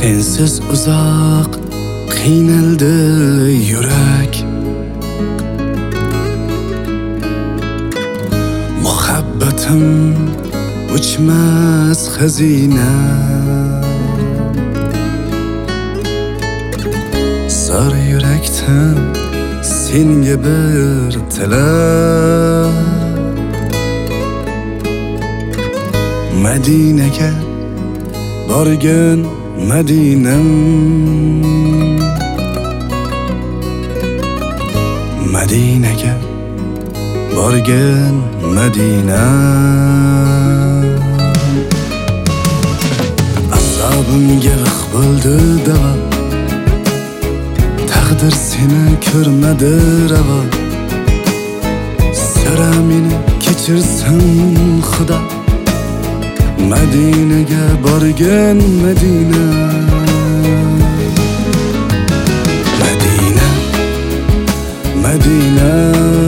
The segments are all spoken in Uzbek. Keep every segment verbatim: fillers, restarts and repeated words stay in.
sensiz uzoq qiynaldi yurak. Muhabbatim o'chmas xazina, zor yurakdan senga bir tilab, Madinaga borgin Madinam, Madinaga borgin Madinam. Azobimga vaq bo'ldi davo, taqdir seni ko'rmadi ravo. So'ra meni kechirsin Xudo, Madinaga borgin Madina. Madina, Madina,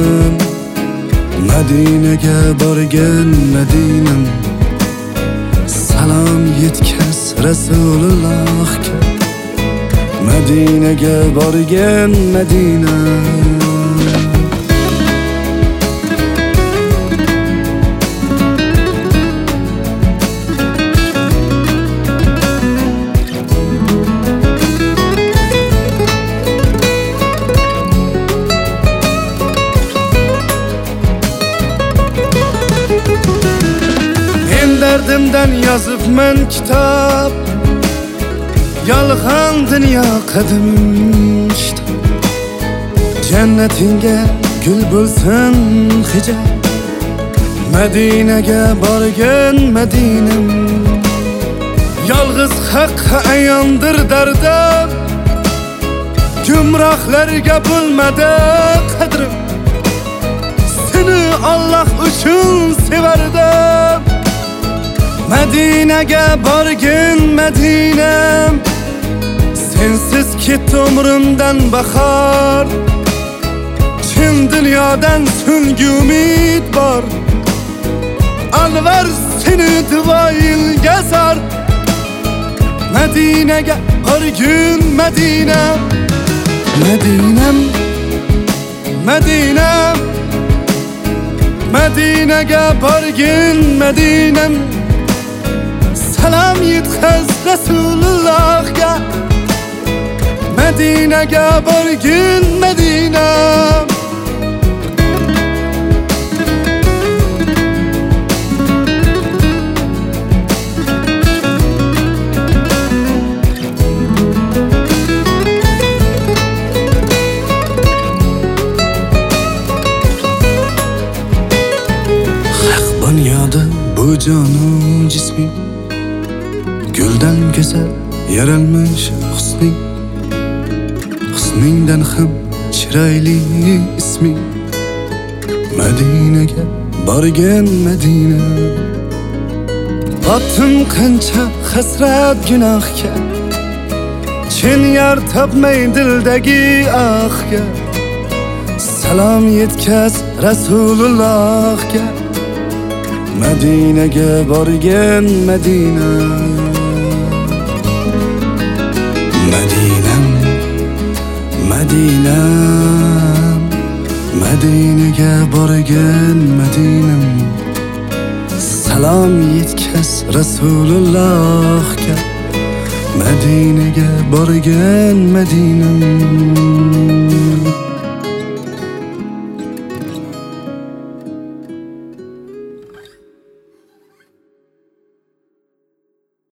Madinaga borgin Madinam. Salom yetkaz Rasulullohga, Madinaga borgin Madina. Derdimden yazıbmen kitap, yalğan dünya kadimim işte. Cennetinge gül bulsun hicab, Medine'ge borgin Medinem. Yalğız hakka ayandır derdim, gümrahlarga bulmadı kadrim. Seni Allah üçün severdim, Medine'ge borgin Medinem. Sensiz ketdi umrimdan bahor, chin dunyodan so'nggi umid bor. Anvar seni duoyilga zor, Medine'ge borgin Medinem. Medinem, Medinem, Medine'ge borgin Medinem. Salam yetkaz Resulullahga, Medine'ge borgin Medinam. Haq bunyodi bu jonu jisming, guldan go'zal yaralmish husning. Husningdan ham chiroyli isming, Madinaga borgin Madina. Botdim qancha hasrat gunohga, chin yar topmay dildagi ahga. Salom yetkaz Rasulullohga, Madinaga borgin Madina. Madinam, Madinam, Madinaga borgin Madinam. Salom yetkaz Rasulullohga, Madinaga borgin Madinam.